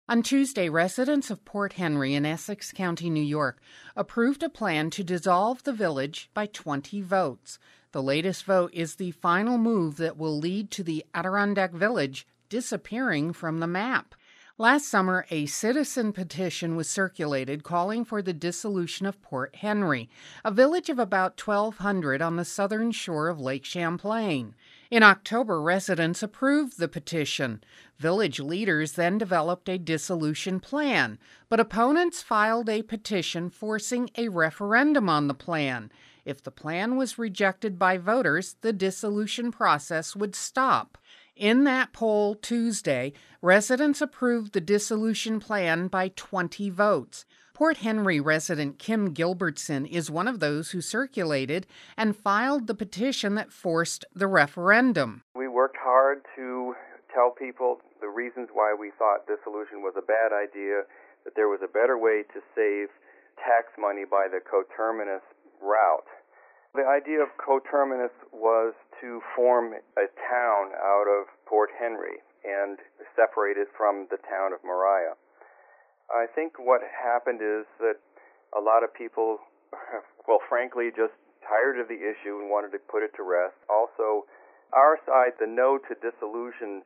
On Tuesday, residents of Port Henry in Essex County, New York, approved a plan to dissolve the village by 20 votes. The latest vote is the final move that will lead to the Adirondack Village disappearing from the map. Last summer, a citizen petition was circulated calling for the dissolution of Port Henry, a village of about 1,200 on the southern shore of Lake Champlain. In October, residents approved the petition. Village leaders then developed a dissolution plan, but opponents filed a petition forcing a referendum on the plan. If the plan was rejected by voters, the dissolution process would stop. In that poll Tuesday, residents approved the dissolution plan by 20 votes. Port Henry resident Kim Gilbertson is one of those who circulated and filed the petition that forced the referendum. We worked hard to tell people the reasons why we thought dissolution was a bad idea, that there was a better way to save tax money by the coterminous route. The idea of coterminous was to form a town out of Port Henry and separate it from the town of Moriah. I think what happened is that a lot of people, frankly, just tired of the issue and wanted to put it to rest. Also, our side, the no to dissolution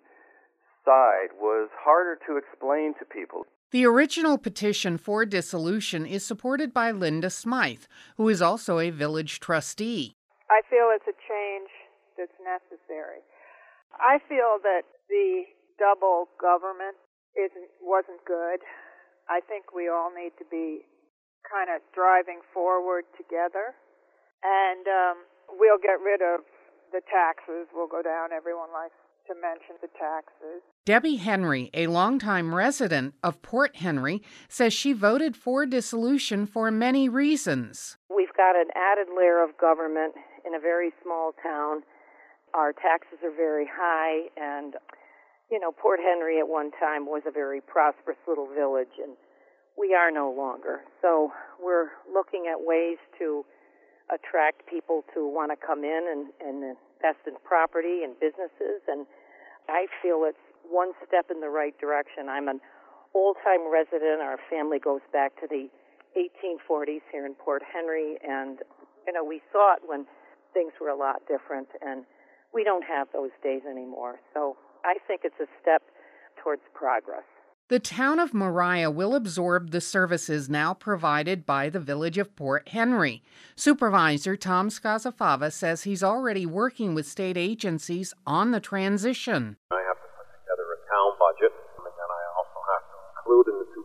side, was harder to explain to people. The original petition for dissolution is supported by Linda Smythe, who is also a village trustee. I feel it's a change that's necessary. I feel that the double government wasn't good. I think we all need to be kind of driving forward together, and we'll get rid of the taxes. We'll go down. Everyone likes to mention the taxes. Debbie Henry, a longtime resident of Port Henry, says she voted for dissolution for many reasons. We've got an added layer of government in a very small town. Our taxes are very high, and, Port Henry at one time was a very prosperous little village, and we are no longer. So we're looking at ways to attract people to want to come in and invest in property and businesses, and I feel it's one step in the right direction. I'm an old-time resident. Our family goes back to the 1840s here in Port Henry, and, we saw it when things were a lot different, and we don't have those days anymore. So I think it's a step towards progress. The town of Moriah will absorb the services now provided by the village of Port Henry. Supervisor Tom Scazafava says he's already working with state agencies on the transition. I have to put together a town budget, and then I also have to include in the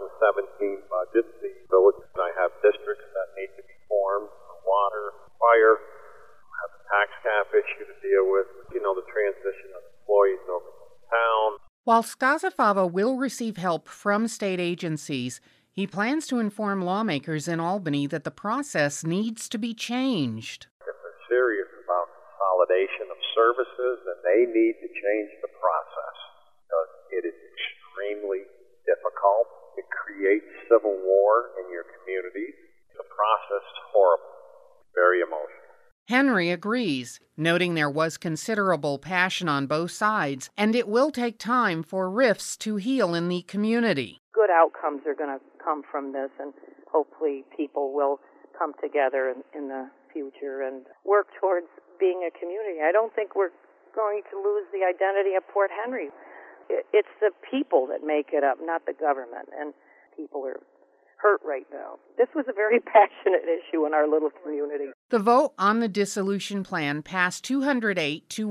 2017 budget the village. I have districts that need to be formed for water, fire. I have a tax cap issue to deal with, the transition of employees over to the town. While Scazafava will receive help from state agencies, he plans to inform lawmakers in Albany that the process needs to be changed. If they're serious about consolidation of services, then they need to change the process because it is extremely difficult. It creates civil war in your communities. The process is horrible, very emotional. Henry agrees, noting there was considerable passion on both sides, and it will take time for rifts to heal in the community. Good outcomes are going to come from this, and hopefully people will come together in the future and work towards being a community. I don't think we're going to lose the identity of Port Henry. It's the people that make it up, not the government, and people are hurt right now. This was a very passionate issue in our little community. The vote on the dissolution plan passed 208 to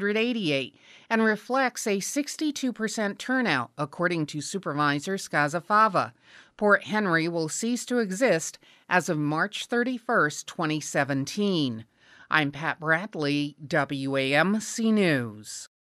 188 and reflects a 62% turnout, according to Supervisor Scazafava. Port Henry will cease to exist as of March 31st, 2017. I'm Pat Bradley, WAMC News.